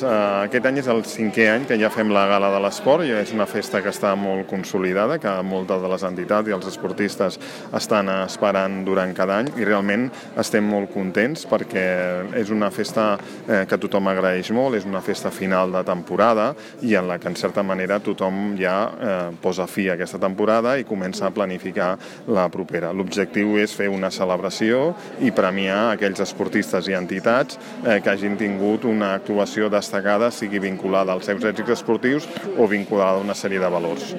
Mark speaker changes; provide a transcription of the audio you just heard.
Speaker 1: Aquest any és el 5è any que ja fem la Gala de l'Esport i és una festa que està molt consolidada, que moltes de les entitats i els esportistes estan esperant durant cada any i realment estem molt contents perquè és una festa que tothom agraeix molt, és una festa final de temporada i en la que en certa manera tothom ja posa fi a aquesta temporada i comença a planificar la propera. L'objectiu és fer una celebració i premiar aquells esportistes i entitats que hagin tingut una actuació destacada, sigui vinculada als seus èxits esportius o vinculada a una sèrie de valors.